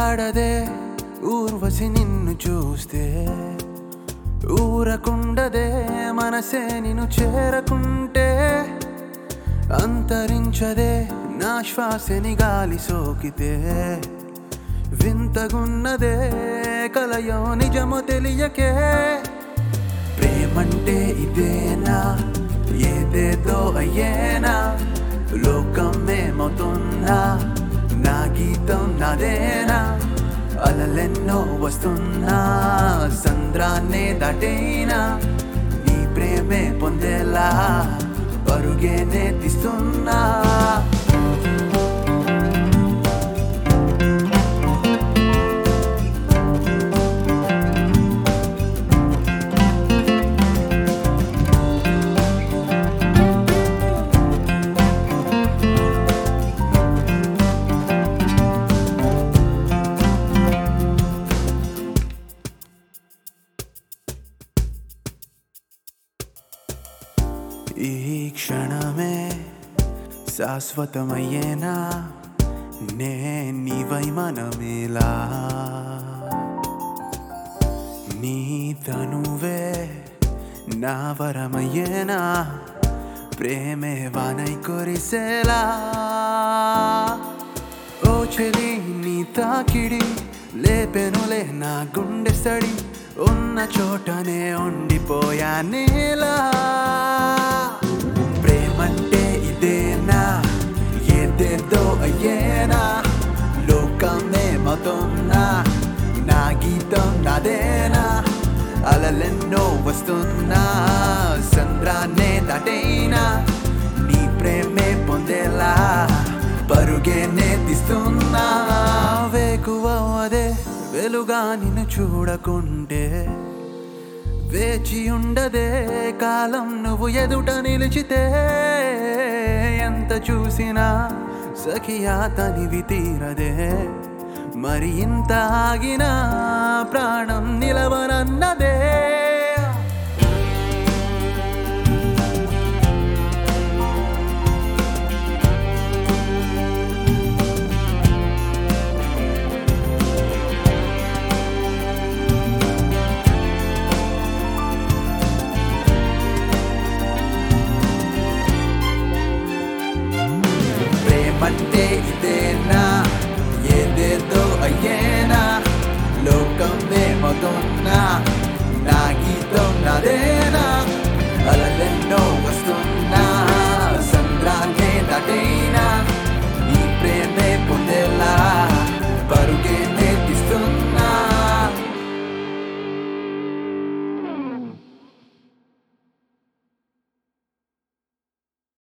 పడదే ఊర్వశి నిన్ను చూస్తే ఊరకుండదే మనసే నిన్ను చేరకుంటే అంతరించదే నా శ్వాసని గాలి సోకితే వింతగున్నదే కలయో నిజమో తెలియకే ప్రేమంటే ఇదేనా ఏదేదో అయ్యేనా లోకమేమవుతున్నా నా గీతం నాదేనా అలలెన్నో వస్తున్నా సంద్రాన్నే దాటైనా నీ ప్రేమే పొందేలా పరుగేనే తీస్తున్నా ఈ క్షణమే శాశ్వతమయ్యేనా నే నీవై మనమేలా నీ తనువే నా వరమయ్యేనా ప్రేమే వానై కురిసేలా ఓ చెలి నీ తాకిడి లేపెనులే నా గుండె సడి ఉన్న చోటనే ఉండిపోయా నేలా ప్రేమంటే ఇదేనా ఏదేదో అయ్యేనా లోకమేమవుతున్నా నా గీతం నాదేనా అలలెన్నో వస్తున్నా సంద్రాన్నే దాటైనా నీ ప్రేమే పొందేలా పరుగేనే తీస్తున్నా వేకువదే వెలుగా నిన్ను చూడకుంటే వేచి ఉండదే కాలం నువ్వు ఎదుట నిలిచితే ఎంత చూసినా సఖియా తనివి తీరదే మరి ఇంత ఆగినా ప్రాణం నిలవనన్నదే ప్రేమంటే ఇదేనా ఏదేదో అయ్యేనా లోకమేమవుతున్నా